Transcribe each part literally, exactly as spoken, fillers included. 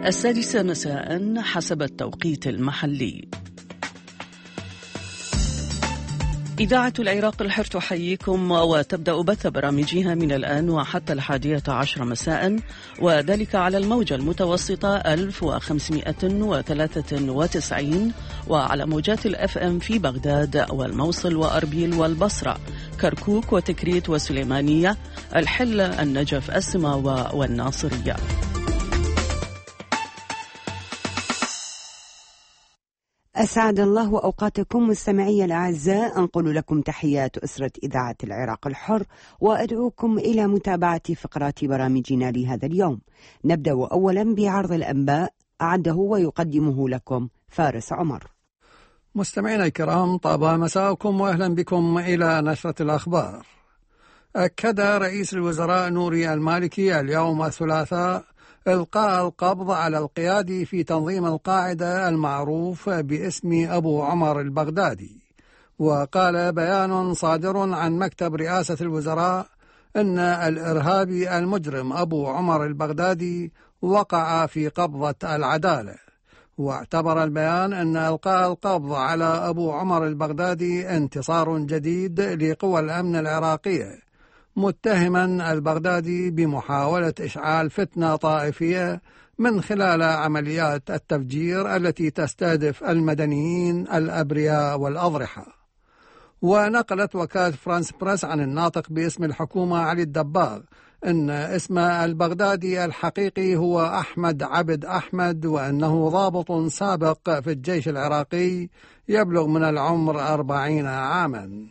السادسة مساء حسب التوقيت المحلي. إذاعة العراق الحر تحييكم وتبدأ بث برامجها من الآن وحتى الحادية عشر مساء، وذلك على الموجة المتوسطة ألف وخمسمائة وثلاثة وتسعين وعلى موجات الأف أم في بغداد والموصل وأربيل والبصرة، كركوك وتكريت وسليمانية، الحل، النجف، السماوة والناصرية. أسعد الله أوقاتكم مستمعي الأعزاء، أنقل لكم تحيات أسرة إذاعة العراق الحر وأدعوكم إلى متابعة فقرات برامجنا لهذا اليوم. نبدأ أولا بعرض الأنباء، أعده ويقدمه لكم فارس عمر. مستمعينا الكرام، طاب مساءكم وأهلا بكم إلى نشرة الأخبار. أكد رئيس الوزراء نوري المالكي اليوم الثلاثاء إلقاء القبض على القيادي في تنظيم القاعدة المعروف باسم أبو عمر البغدادي. وقال بيان صادر عن مكتب رئاسة الوزراء أن الإرهابي المجرم أبو عمر البغدادي وقع في قبضة العدالة. واعتبر البيان أن إلقاء القبض على أبو عمر البغدادي انتصار جديد لقوى الأمن العراقية، متهما البغدادي بمحاولة إشعال فتنة طائفية من خلال عمليات التفجير التي تستهدف المدنيين الأبرياء والأضرحة. ونقلت وكالة فرانس بريس عن الناطق باسم الحكومة علي الدباغ أن اسم البغدادي الحقيقي هو أحمد عبد أحمد، وأنه ضابط سابق في الجيش العراقي يبلغ من العمر أربعين عاما.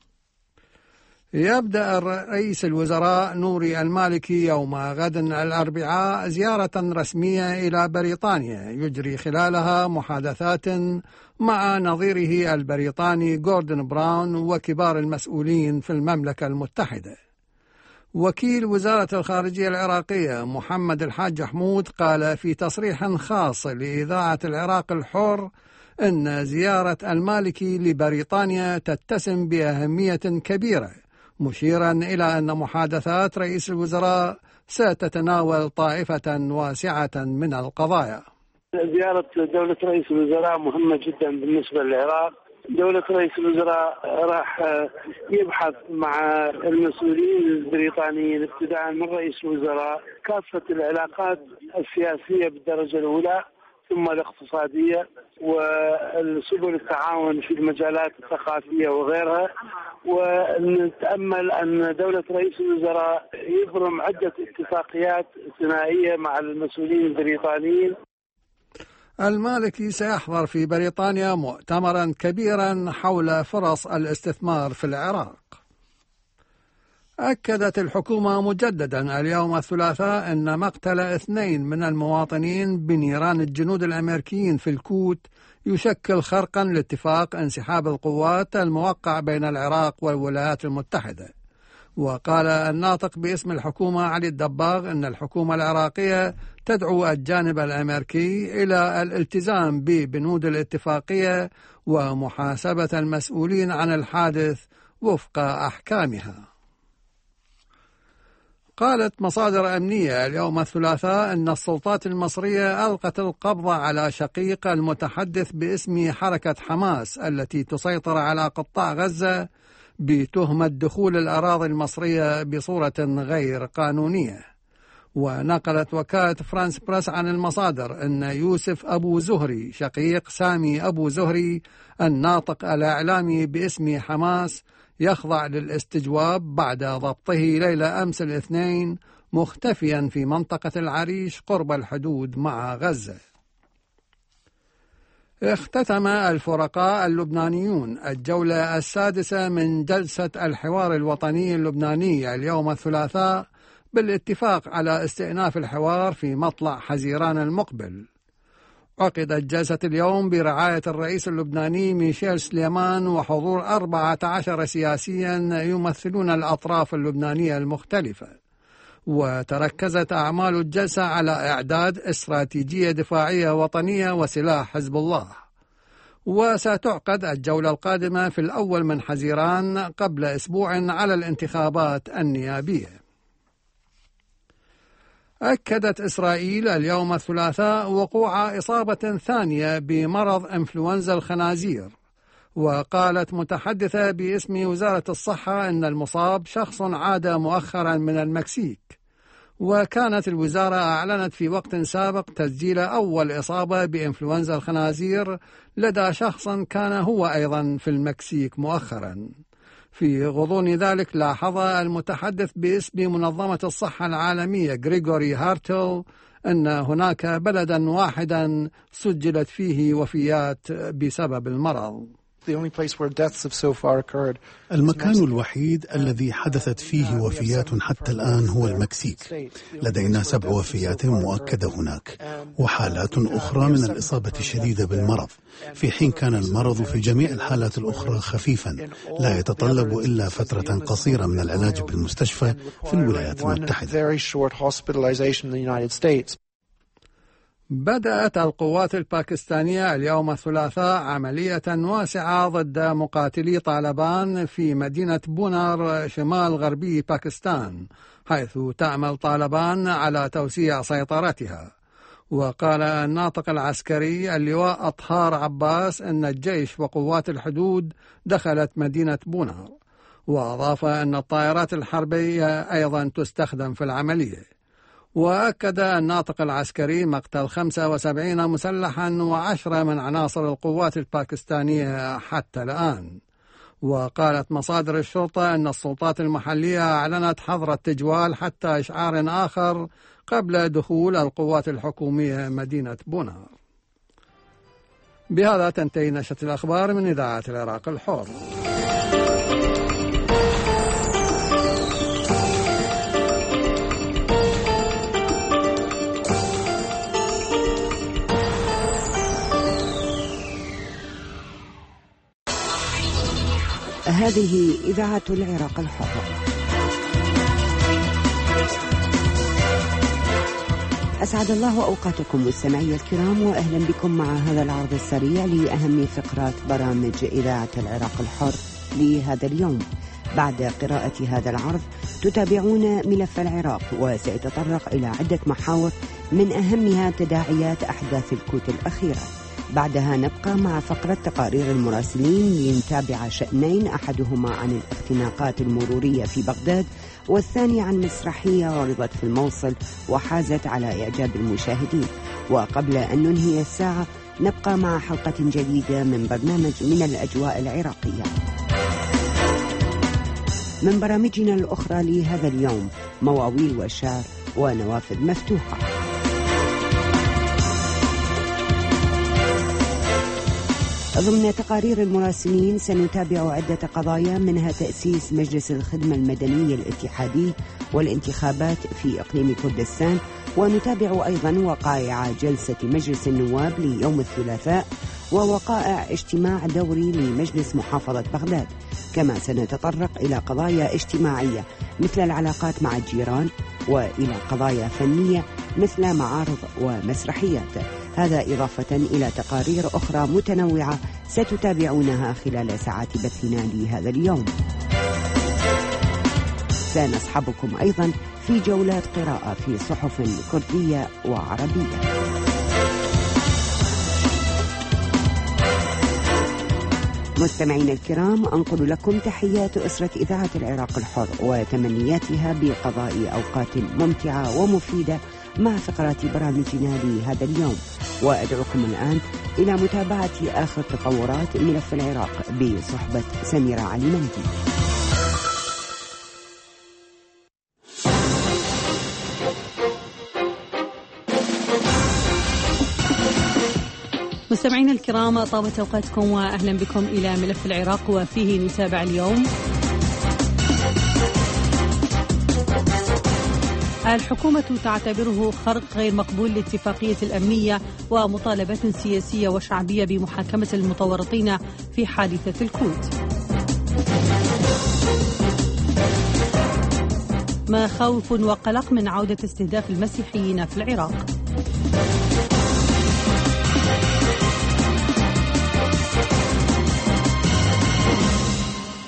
يبدأ رئيس الوزراء نوري المالكي يوم غد الأربعاء زيارة رسمية إلى بريطانيا يجري خلالها محادثات مع نظيره البريطاني جوردن براون وكبار المسؤولين في المملكة المتحدة. وكيل وزارة الخارجية العراقية محمد الحاج حمود قال في تصريح خاص لإذاعة العراق الحر أن زيارة المالكي لبريطانيا تتسم بأهمية كبيرة، مشيرا إلى أن محادثات رئيس الوزراء ستتناول طائفة واسعة من القضايا. زيارة دولة رئيس الوزراء مهمة جدا بالنسبة للعراق. دولة رئيس الوزراء راح يبحث مع المسؤولين البريطانيين ابتداء من رئيس الوزراء كافة العلاقات السياسية بالدرجة الأولى ثم الاقتصادية وسبل التعاون في المجالات الثقافية وغيرها. ونتأمل أن دولة رئيس الوزراء يبرم عدة اتفاقيات ثنائية مع المسؤولين البريطانيين. المالكي سيحضر في بريطانيا مؤتمرا كبيرا حول فرص الاستثمار في العراق. أكدت الحكومة مجددا اليوم الثلاثاء أن مقتل اثنين من المواطنين بنيران الجنود الأمريكيين في الكوت يشكل خرقا لاتفاق انسحاب القوات الموقع بين العراق والولايات المتحدة. وقال الناطق باسم الحكومة علي الدباغ أن الحكومة العراقية تدعو الجانب الأمريكي إلى الالتزام ببنود الاتفاقية ومحاسبة المسؤولين عن الحادث وفق أحكامها. قالت مصادر أمنية اليوم الثلاثاء أن السلطات المصرية ألقت القبض على شقيق المتحدث باسم حركة حماس التي تسيطر على قطاع غزة بتهمة دخول الأراضي المصرية بصورة غير قانونية. ونقلت وكالة فرانس بريس عن المصادر أن يوسف أبو زهري شقيق سامي أبو زهري الناطق الإعلامي باسم حماس يخضع للاستجواب بعد ضبطه ليلة أمس الاثنين مختفيا في منطقة العريش قرب الحدود مع غزة. اختتم الفرقاء اللبنانيون الجولة السادسة من جلسة الحوار الوطني اللبناني اليوم الثلاثاء بالاتفاق على استئناف الحوار في مطلع حزيران المقبل. عقدت جلسة اليوم برعاية الرئيس اللبناني ميشيل سليمان وحضور أربعة عشر سياسيا يمثلون الأطراف اللبنانية المختلفة. وتركزت أعمال الجلسة على إعداد استراتيجية دفاعية وطنية وسلاح حزب الله. وستعقد الجولة القادمة في الأول من حزيران قبل أسبوع على الانتخابات النيابية. أكدت إسرائيل اليوم الثلاثاء وقوع إصابة ثانية بمرض إنفلونزا الخنازير، وقالت متحدثة باسم وزارة الصحة أن المصاب شخص عاد مؤخرا من المكسيك. وكانت الوزارة أعلنت في وقت سابق تسجيل أول إصابة بإنفلونزا الخنازير لدى شخص كان هو أيضا في المكسيك مؤخرا. في غضون ذلك لاحظ المتحدث باسم منظمة الصحة العالمية غريغوري هارتل أن هناك بلدا واحدا سجلت فيه وفيات بسبب المرض. المكان الوحيد الذي حدثت فيه وفيات حتى الآن هو المكسيك. لدينا سبع وفيات مؤكدة هناك، وحالات أخرى من الإصابة الشديدة بالمرض، في حين كان المرض في جميع الحالات الأخرى خفيفا لا يتطلب إلا فترة قصيرة من العلاج بالمستشفى في الولايات المتحدة. بدأت القوات الباكستانية اليوم الثلاثاء عملية واسعة ضد مقاتلي طالبان في مدينة بونار شمال غربي باكستان، حيث تعمل طالبان على توسيع سيطرتها. وقال الناطق العسكري اللواء أطهار عباس أن الجيش وقوات الحدود دخلت مدينة بونار، وأضاف أن الطائرات الحربية أيضا تستخدم في العملية. وأكد الناطق العسكري مقتل خمسة وسبعين مسلحا وعشرة من عناصر القوات الباكستانية حتى الآن. وقالت مصادر الشرطة أن السلطات المحلية أعلنت حظر التجوال حتى إشعار آخر قبل دخول القوات الحكومية مدينة بونار. بهذا تنتهي نشرة الأخبار من إذاعة العراق الحر. هذه إذاعة العراق الحر. أسعد الله أوقاتكم مستمعي الكرام، وأهلا بكم مع هذا العرض السريع لأهم فقرات برامج إذاعة العراق الحر لهذا اليوم. بعد قراءة هذا العرض تتابعون ملف العراق، وسيتطرق إلى عدة محاور من أهمها تداعيات أحداث الكوت الأخيرة. بعدها نبقى مع فقرة تقارير المراسلين لنتابع شأنين، أحدهما عن الاختناقات المرورية في بغداد، والثاني عن مسرحية عرضت في الموصل وحازت على إعجاب المشاهدين. وقبل أن ننهي الساعة نبقى مع حلقة جديدة من برنامج من الأجواء العراقية. من برامجنا الأخرى لهذا اليوم مواويل والشعر ونوافذ مفتوحة. ضمن تقارير المراسلين سنتابع عدة قضايا، منها تأسيس مجلس الخدمة المدنية الاتحادي والانتخابات في إقليم كردستان، ونتابع أيضا وقائع جلسة مجلس النواب ليوم الثلاثاء ووقائع اجتماع دوري لمجلس محافظة بغداد. كما سنتطرق إلى قضايا اجتماعية مثل العلاقات مع الجيران، وإلى قضايا فنية مثل معارض ومسرحيات. هذا إضافة إلى تقارير أخرى متنوعة ستتابعونها خلال ساعات بثنا لهذا اليوم. سنصحبكم أيضا في جولات قراءة في صحف كردية وعربية. مستمعين الكرام، أنقل لكم تحيات أسرة إذاعة العراق الحر وتمنياتها بقضاء أوقات ممتعة ومفيدة مع فقرات برامجنا لهذا اليوم. وأدعوكم الآن إلى متابعة آخر تطورات ملف العراق بصحبة سميرة علي مندي. مستمعينا الكرام، طابت أوقاتكم وأهلا بكم إلى ملف العراق، وفيه نتابع اليوم: الحكومة تعتبره خرق غير مقبول لاتفاقية الأمنية ومطالبات سياسية وشعبية بمحاكمة المتورطين في حادثة الكوت. مخاوف وقلق من عودة استهداف المسيحيين في العراق.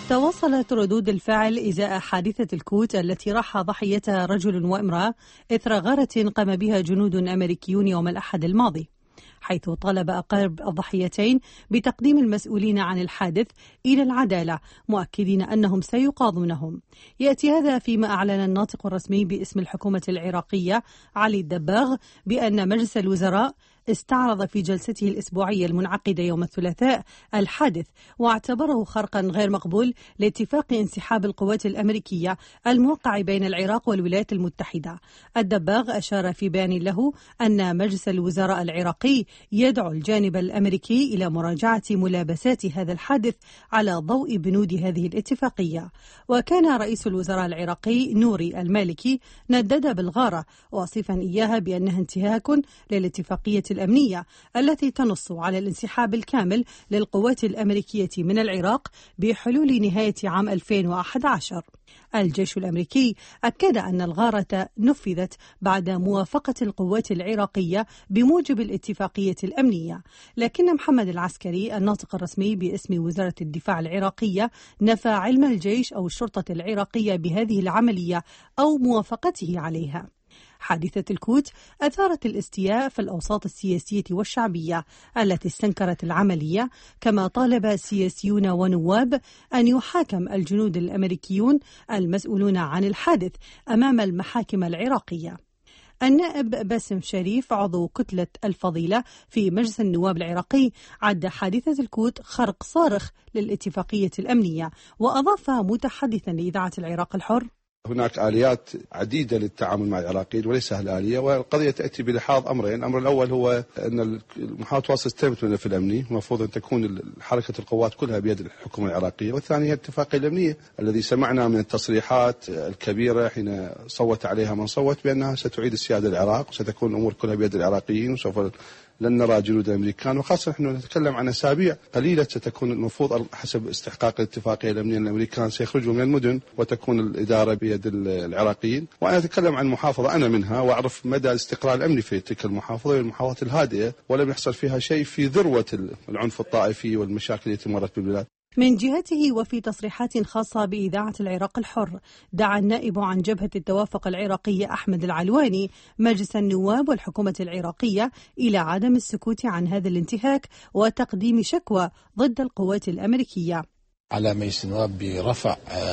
تواصلت ردود الفعل إزاء حادثة الكوت التي راح ضحيتها رجل وامرأة إثر غارة قام بها جنود أمريكيون يوم الأحد الماضي، حيث طالب أقارب الضحيتين بتقديم المسؤولين عن الحادث إلى العدالة، مؤكدين أنهم سيقاضونهم. يأتي هذا فيما أعلن الناطق الرسمي باسم الحكومة العراقية علي الدباغ بأن مجلس الوزراء استعرض في جلسته الأسبوعية المنعقدة يوم الثلاثاء الحادث، واعتبره خرقا غير مقبول لاتفاق انسحاب القوات الأمريكية الموقع بين العراق والولايات المتحدة. الدباغ أشار في بيان له أن مجلس الوزراء العراقي يدعو الجانب الأمريكي إلى مراجعة ملابسات هذا الحادث على ضوء بنود هذه الاتفاقية. وكان رئيس الوزراء العراقي نوري المالكي ندد بالغارة، واصفا إياها بأنها انتهاك للاتفاقية الأمنية التي تنص على الانسحاب الكامل للقوات الأمريكية من العراق بحلول نهاية عام ألفين وأحد عشر. الجيش الأمريكي أكد أن الغارة نفذت بعد موافقة القوات العراقية بموجب الاتفاقية الأمنية، لكن محمد العسكري الناطق الرسمي باسم وزارة الدفاع العراقية نفى علم الجيش أو الشرطة العراقية بهذه العملية أو موافقته عليها. حادثة الكوت أثارت الاستياء في الأوساط السياسية والشعبية التي استنكرت العملية، كما طالب سياسيون ونواب أن يحاكم الجنود الأمريكيون المسؤولون عن الحادث أمام المحاكم العراقية. النائب باسم شريف عضو كتلة الفضيلة في مجلس النواب العراقي عد حادثة الكوت خرق صارخ للاتفاقية الأمنية، وأضاف متحدثا لإذاعة العراق الحر: هناك آليات عديدة للتعامل مع العراقيين وليس الآلية، والقضية تأتي بلحاظ أمرين. الأمر الأول هو أن محاولة وصل استلمت من الملف الأمني، المفروض أن تكون حركة القوات كلها بيد الحكومة العراقية، والثانية هي الاتفاقية الأمنية الذي سمعنا من التصريحات الكبيرة حين صوت عليها من صوت بأنها ستعيد السيادة العراق وستكون الأمور كلها بيد العراقيين وسوف لن نرى جنود الأمريكان، وخاصة نحن نتكلم عن أسابيع قليلة ستكون المفروض حسب استحقاق الاتفاقية الأمنية الأمريكان سيخرجوا من المدن وتكون الإدارة بيد العراقيين. وأنا أتكلم عن محافظة أنا منها وأعرف مدى الاستقرار الأمني في تلك المحافظة، والمحافظات الهادئة ولم يحصل فيها شيء في ذروة العنف الطائفي والمشاكل التي مرت بالبلاد. من جهته وفي تصريحات خاصة بإذاعة العراق الحر، دعا النائب عن جبهة التوافق العراقية أحمد العلواني مجلس النواب والحكومة العراقية إلى عدم السكوت عن هذا الانتهاك وتقديم شكوى ضد القوات الأمريكية. على مجلس النواب برفع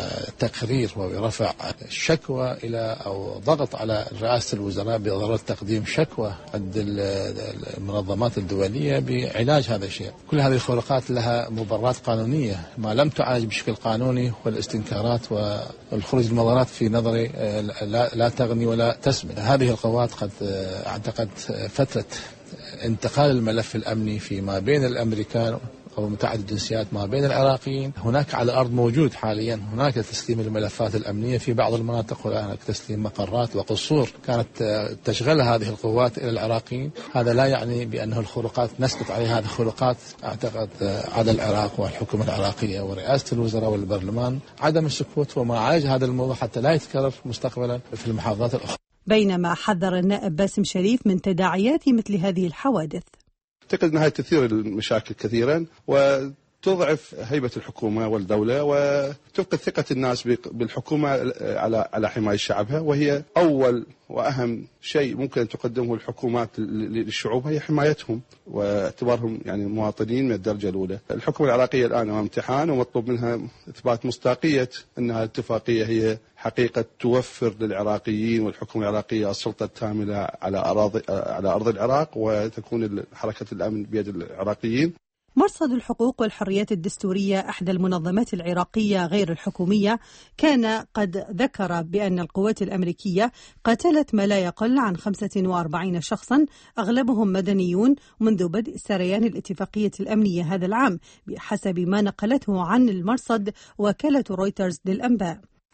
تقرير وبرفع شكوى إلى أو ضغط على رئاسة الوزراء بضرورة تقديم شكوى ضد المنظمات الدولية بعلاج هذا الشيء. كل هذه الخروقات لها مبررات قانونية، ما لم تعالج بشكل قانوني والاستنكارات والخروج المظاهرات في نظري لا, لا تغني ولا تسمن. هذه القوات قد اعتقد فترة انتقال الملف الأمني فيما بين الأمريكان أو متعدد الجنسيات ما بين العراقيين، هناك على الأرض موجود حاليا، هناك تسليم الملفات الأمنية في بعض المناطق، وهناك تسليم مقرات وقصور كانت تشغلها هذه القوات إلى العراقيين. هذا لا يعني بأنه الخروقات نسقط عليها، هذه الخروقات أعتقد على العراق والحكومة العراقية ورئاسة الوزراء والبرلمان عدم السكوت ومعالجة هذا الموضوع حتى لا يتكرر مستقبلا في المحافظات الأخرى. بينما حذر النائب باسم شريف من تداعيات مثل هذه الحوادث. أعتقد أنها تثير المشاكل كثيرا وتضعف هيبة الحكومة والدولة وتفقد ثقة الناس بالحكومة على على حماية شعبها، وهي أول وأهم شيء ممكن أن تقدمه الحكومات للشعوب هي حمايتهم واعتبارهم يعني مواطنين من الدرجة الأولى. الحكومة العراقية الآن أمام امتحان ومطلوب منها إثبات مصداقية أنها الاتفاقية هي حقيقة توفر للعراقيين والحكومة العراقية السلطة التامة على أراضي على أرض العراق، وتكون حركة الأمن بيد العراقيين. مرصد الحقوق والحريات الدستورية أحدى المنظمات العراقية غير الحكومية كان قد ذكر بأن القوات الأمريكية قتلت ما لا يقل عن خمسة وأربعين شخصا أغلبهم مدنيون منذ بدء سريان الاتفاقية الأمنية هذا العام، بحسب ما نقلته عن المرصد وكالة رويترز للأنباء.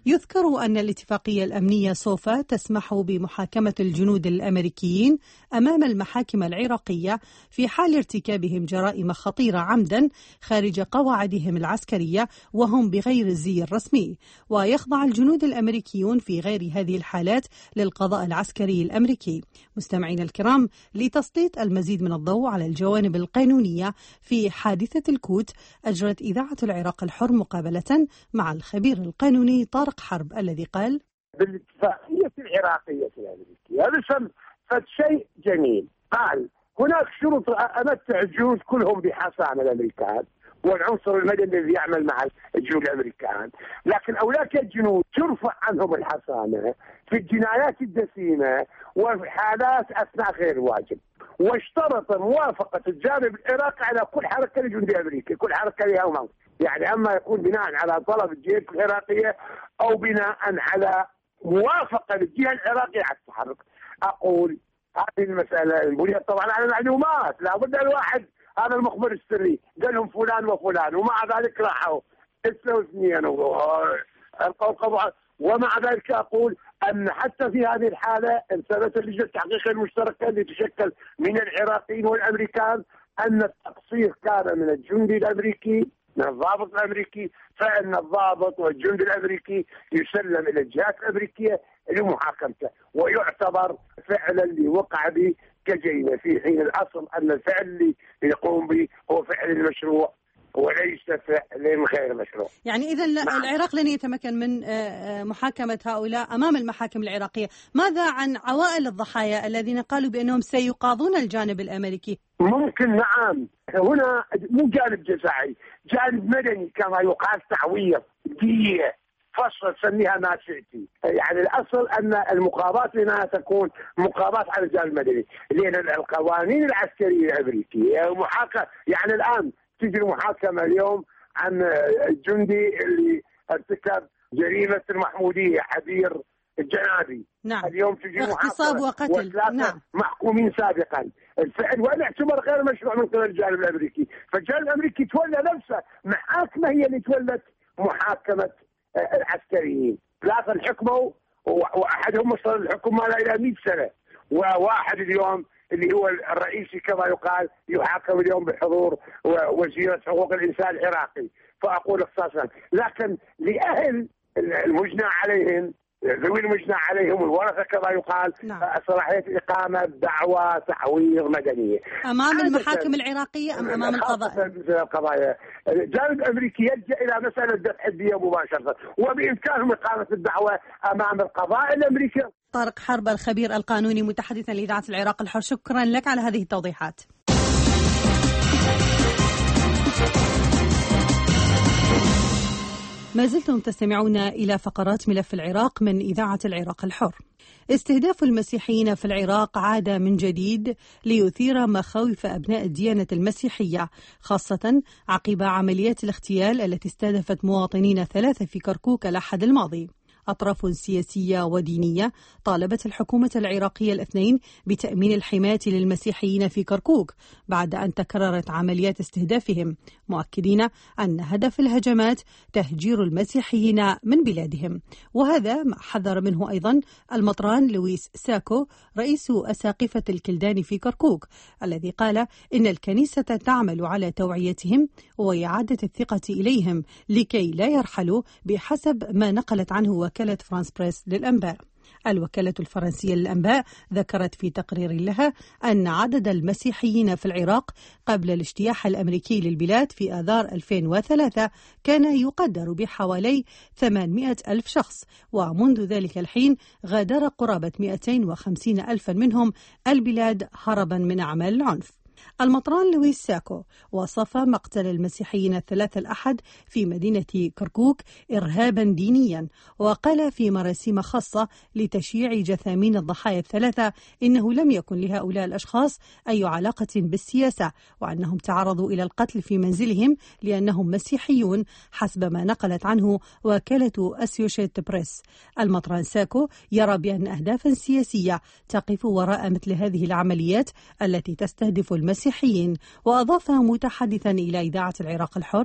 يذكر أن الاتفاقية الأمنية سوف تسمح بمحاكمة الجنود الأمريكيين أمام المحاكم العراقية في حال ارتكابهم جرائم خطيرة عمدا خارج قواعدهم العسكرية وهم بغير الزي الرسمي، ويخضع الجنود الأمريكيون في غير هذه الحالات للقضاء العسكري الأمريكي. مستمعينا الكرام، لتسليط المزيد من الضوء على الجوانب القانونية في حادثة الكوت، أجرت إذاعة العراق الحر مقابلة مع الخبير القانوني طارق حرب الذي قال: بالاتفاقية العراقية الأمريكية هذا فد شيء جميل. قال هناك شروط أمتع الجنود كلهم بحصانة الأمريكان والعنصر المدني الذي يعمل مع الجنود الأمريكان، لكن أولئك الجنود ترفع عنهم الحصانة في الجنايات الدسيمة وفي حالات أثناء غير الواجب، واشترط موافقة الجانب العراقي على كل حركة لجندي أمريكي، كل حركة لها موقف، يعني أما يكون بناء على طلب الجهة العراقية أو بناء على موافقة للجهة العراقية على التحرك. أقول هذه المسألة بنيت طبعا على معلومات، لابد الواحد هذا المخبر السري قال لهم فلان وفلان، ومع ذلك راحوا اثنين اثنين القضاء. ومع ذلك أقول أن حتى في هذه الحالة ثبت لجنة التحقيق المشتركة التي تشكل من العراقيين والأمريكان أن التقصير كان من الجندي الأمريكي، من الضابط الأمريكي، فإن الضابط والجندي الأمريكي يسلم إلى الجهات الأمريكية لمحاكمته ويعتبر فعلا اللي وقع به كجريمة، في حين الأصل أن الفعل اللي يقوم به هو فعل المشروع وليس فعل غير مشروع. يعني إذا العراق لن يتمكن من محاكمة هؤلاء أمام المحاكم العراقية. ماذا عن عوائل الضحايا الذين قالوا بأنهم سيقاضون الجانب الأمريكي؟ ممكن، نعم. هنا مو جانب جزائي، جانب مدني كما يقال، تعويض، دية، فصل، سميها ما شئتي. يعني الأصل أن المقاضاة هنا تكون مقاضاة على الجانب المدني، لأن القوانين العسكرية الأمريكية محاكمة. يعني الآن تجري محاكمة اليوم عن الجندي اللي ارتكب جريمة المحمودية حبير الجنابي. نعم. اليوم تجري اغتصاب محاكمة وقتل. نعم. محكومين سابقا الفعل، وأنا اعتبر غير مشروع من قبل الجانب الأمريكي، فالجانب الأمريكي تولى نفسه محاكمة هي اللي تولت محاكمة العسكريين. ثلاثة حكموا وأحدهم وصل الحكم ما لا إلى مئة سنة، وواحد اليوم اللي هو الرئيسي كما يقال يحاكم اليوم بحضور وزيرة حقوق الإنسان العراقي. فأقول اختصاصا، لكن لأهل المجنى عليهم، ذوي المجنى عليهم الورثة كما يقال، نعم. صلاحية إقامة دعوى تعويض مدنية أمام المحاكم العراقية أم أمام القضاء؟ القضايا الجانب الأمريكي يلجأ إلى مسألة دفع الدية مباشرة، وبإمكانهم إقامة الدعوى أمام القضاء الأمريكي. طارق حرب الخبير القانوني متحدثا لإذاعة العراق الحر، شكرا لك على هذه التوضيحات. ما زلتم تستمعون إلى فقرات ملف العراق من إذاعة العراق الحر. استهداف المسيحيين في العراق عاد من جديد ليثير مخاوف أبناء الديانة المسيحية، خاصة عقب عمليات الاغتيال التي استهدفت مواطنين ثلاثة في كركوك الأحد الماضي. أطراف سياسية ودينية طالبت الحكومة العراقية الاثنين بتأمين الحماية للمسيحيين في كركوك بعد أن تكررت عمليات استهدافهم، مؤكدين أن هدف الهجمات تهجير المسيحيين من بلادهم. وهذا ما حذر منه أيضا المطران لويس ساكو رئيس أساقفة الكلدان في كركوك، الذي قال إن الكنيسة تعمل على توعيتهم وإعادة الثقة إليهم لكي لا يرحلوا، بحسب ما نقلت عنه وكالة فرانس بريس للأنباء. الوكالة الفرنسية للأنباء ذكرت في تقرير لها أن عدد المسيحيين في العراق قبل الاجتياح الأمريكي للبلاد في آذار ألفين وثلاثة كان يقدر بحوالي ثمانمئة ألف شخص، ومنذ ذلك الحين غادر قرابة مئتين وخمسين ألفا منهم البلاد هربا من أعمال العنف. المطران لويس ساكو وصف مقتل المسيحيين الثلاثة الأحد في مدينة كركوك إرهابا دينيا، وقال في مراسيم خاصة لتشييع جثامين الضحايا الثلاثة إنه لم يكن لهؤلاء الأشخاص أي علاقة بالسياسة، وأنهم تعرضوا إلى القتل في منزلهم لأنهم مسيحيون حسب ما نقلت عنه وكالة أسوشيت بريس. المطران ساكو يرى بأن أهدافا سياسية تقف وراء مثل هذه العمليات التي تستهدف المسيحيين، وأضاف متحدثا إلى إذاعة العراق الحر: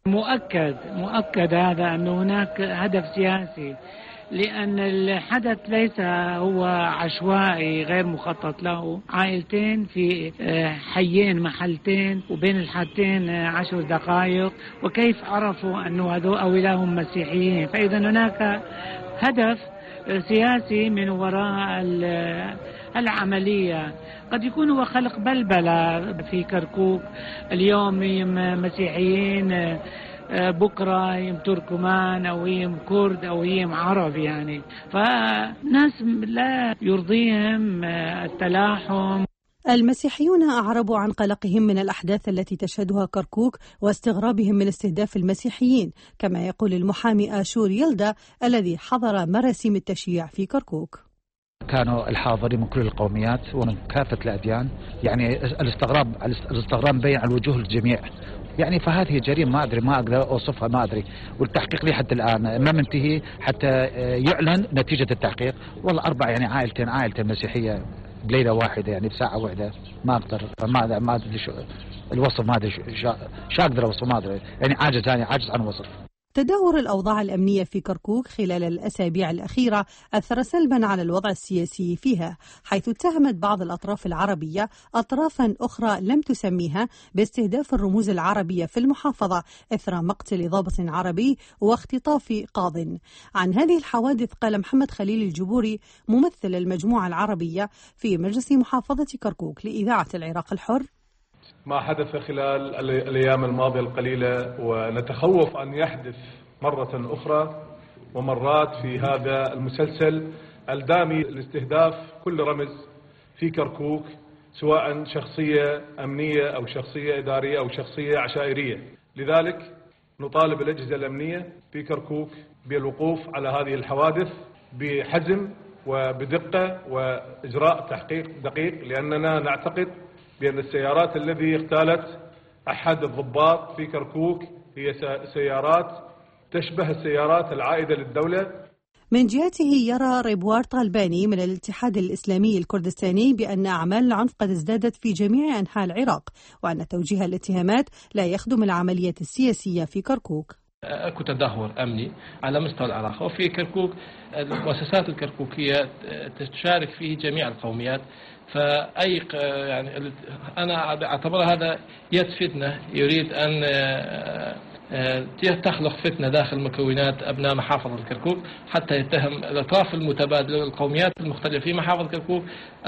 مؤكد مؤكد هذا أنه هناك هدف سياسي، لأن الحدث ليس هو عشوائي غير مخطط له. عائلتين في حيين محلتين وبين الحالتين عشر دقائق، وكيف عرفوا أنه هؤلاء هم مسيحيين؟ فإذا هناك هدف سياسي من وراء العملية. قد يكون هو خلق بلبلة في كركوك، اليوم يم مسيحيين، بكرة يم تركمان أو يم كرد أو يم عرب، يعني فناس لا يرضيهم التلاحم. المسيحيون أعربوا عن قلقهم من الأحداث التي تشهدها كركوك واستغرابهم من استهداف المسيحيين، كما يقول المحامي آشور يلدا الذي حضر مراسم التشييع في كركوك. كانوا الحاضرين من كل القوميات ومن كافة الأديان، يعني الاستغراب الاستغراب مبين على وجوه الجميع، يعني فهذه جريمة ما أدري ما أقدر أوصفها ما أدري، والتحقيق لي حتى الآن ما منتهي حتى يعلن نتيجة التحقيق. والله أربع يعني عائلتين عائلتين مسيحية بليلة واحدة، يعني بساعة واحدة، ما أقدر ما ما أدري شو الوصف، ما أدري شو أقدر أوصف، ما أدري يعني عاجز يعني عاجز عن وصف. تدهور الأوضاع الأمنية في كركوك خلال الأسابيع الأخيرة أثر سلبا على الوضع السياسي فيها، حيث اتهمت بعض الأطراف العربية أطرافا أخرى لم تسميها باستهداف الرموز العربية في المحافظة إثر مقتل ضابط عربي واختطاف قاض. عن هذه الحوادث قال محمد خليل الجبوري ممثل المجموعة العربية في مجلس محافظة كركوك لإذاعة العراق الحر: ما حدث خلال الأيام الماضية القليلة ونتخوف أن يحدث مرة أخرى ومرات في هذا المسلسل الدامي لاستهداف كل رمز في كركوك، سواء شخصية أمنية أو شخصية إدارية أو شخصية عشائرية. لذلك نطالب الأجهزة الأمنية في كركوك بالوقوف على هذه الحوادث بحزم وبدقة وإجراء تحقيق دقيق، لأننا نعتقد بأن السيارات الذي اغتالت أحد الضباط في كركوك هي سيارات تشبه السيارات العائدة للدولة. من جهته يرى ريبوار طالباني من الاتحاد الإسلامي الكردستاني بأن أعمال العنف قد ازدادت في جميع أنحاء العراق، وأن توجيه الاتهامات لا يخدم العملية السياسية في كركوك. أكو تدهور أمني على مستوى العراق، وفي كركوك المؤسسات الكركوكية تشارك فيه جميع القوميات، فأي يعني أنا أعتبر هذا يد فتنة يريد أن تخلق فتنة داخل مكونات أبناء محافظة الكركوك حتى يتهم الأطراف المتبادلة القوميات المختلفة في محافظة الكركوك،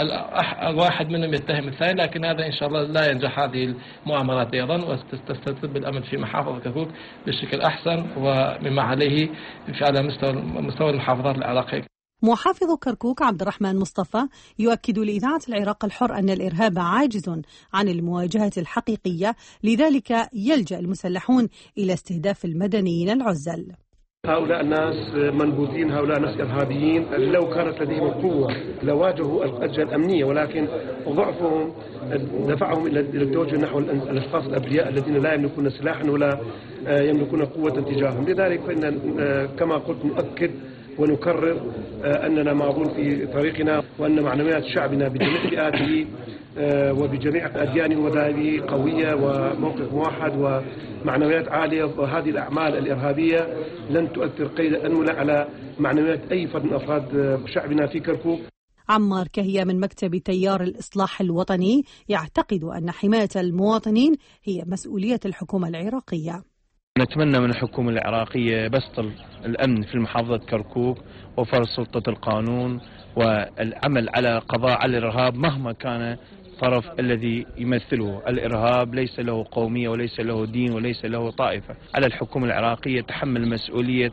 الواحد منهم يتهم الثاني، لكن هذا إن شاء الله لا ينجح هذه المؤامرات أيضا، وتستتب الأمن في محافظة الكركوك بشكل أحسن ومما عليه على مستوى مستوى المحافظات العراقية. محافظ كركوك عبد الرحمن مصطفى يؤكد لإذاعة العراق الحر أن الإرهاب عاجز عن المواجهة الحقيقية، لذلك يلجأ المسلحون إلى استهداف المدنيين العزل. هؤلاء الناس منبوذين، هؤلاء ناس إرهابيين، لو كانت لديهم القوة لواجهوا الأجهزة الأمنية، ولكن ضعفهم دفعهم إلى التوجه نحو الأشخاص الأبرياء الذين لا يملكون سلاحا ولا يملكون قوة تجاههم. لذلك فإن كما قلت نؤكد ونكرر أننا ماضون في طريقنا، وأن معنويات شعبنا بجميع فئاته وبجميع أديانه وذهبه قوية وموقف موحد ومعنويات عالية، وهذه الأعمال الإرهابية لن تؤثر قيد أنملة على معنويات أي فرد من أفراد شعبنا في كركوك. عمار كهية من مكتب تيار الإصلاح الوطني يعتقد أن حماية المواطنين هي مسؤولية الحكومة العراقية. نتمنى من الحكومة العراقية بسط الأمن في محافظة كركوك وفرض سلطة القانون والعمل على قضاء على الإرهاب مهما كان الطرف الذي يمثله. الإرهاب ليس له قومية وليس له دين وليس له طائفة. على الحكومة العراقية تحمل مسؤولية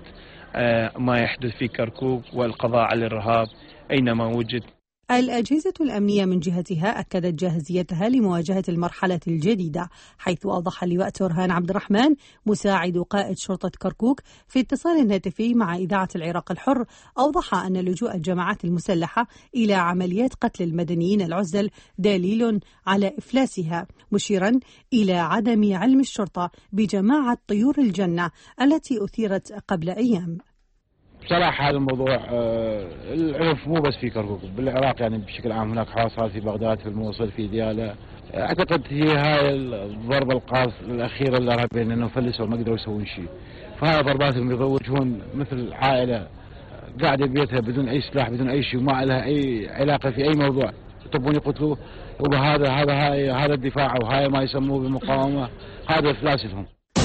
ما يحدث في كركوك والقضاء على الإرهاب أينما وجد. الأجهزة الأمنية من جهتها أكدت جاهزيتها لمواجهة المرحلة الجديدة، حيث أوضح اللواء تورهان عبد الرحمن مساعد قائد شرطة كركوك في اتصال هاتفي مع إذاعة العراق الحر، أوضح أن لجوء الجماعات المسلحة إلى عمليات قتل المدنيين العزل دليل على إفلاسها، مشيرا إلى عدم علم الشرطة بجماعة طيور الجنة التي أثيرت قبل أيام. بصراحة هذا الموضوع العنف مو بس في كركوك، بالعراق يعني بشكل عام هناك حواسات في بغداد، في الموصل، في ديالى. اعتقد هي هاي الضربة القاص الأخيرة الإرهابيين انه فلسوا ما قدروا يسوون شيء، فهاي ضربات اللي يروجون مثل عائلة قاعدة ببيتها بدون أي سلاح بدون أي شيء وما لها أي علاقة في أي موضوع، يطبون يقتلوه، وهذا هذا هاي هذا الدفاع وهاي ما يسموه بالمقاومة، هذا فلاسفهم.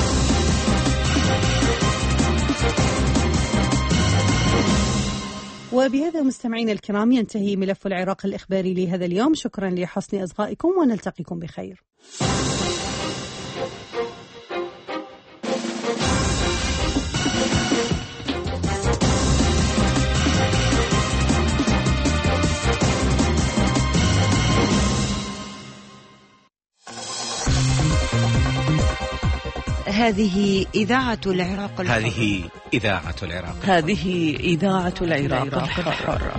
وبهذا مستمعينا الكرام ينتهي ملف العراق الإخباري لهذا اليوم. شكرا لحسن إصغائكم ونلتقيكم بخير. هذه إذاعة العراق الحر. هذه إذاعة العراق هذه إذاعة العراق الحر.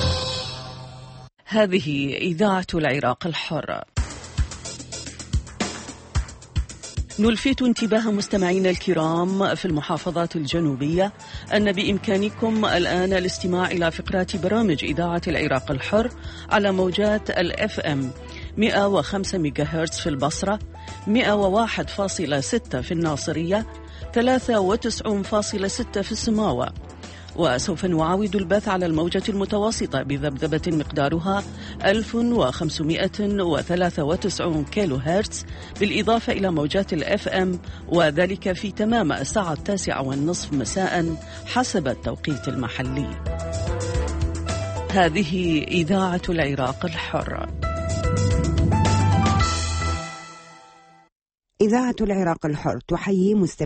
هذه إذاعة العراق الحر. نلفت انتباه مستمعينا الكرام في المحافظات الجنوبية أن بإمكانكم الآن الاستماع إلى فقرات برامج إذاعة العراق الحر على موجات الإف إم مئة وخمسة ميجاهرتز في البصرة، مئة وواحد فاصلة ستة في الناصرية، ثلاثة وتسعين فاصلة ستة في السماوة. وسوف نعاود البث على الموجة المتوسطة بذبذبة مقدارها ألف وخمسمئة وثلاثة وتسعين كيلو هرتز، بالإضافة إلى موجات الإف إم، وذلك في تمام الساعة التاسعة والنصف مساء حسب التوقيت المحلي. هذه إذاعة العراق الحر. إذاعة العراق الحر تحيي مستمعين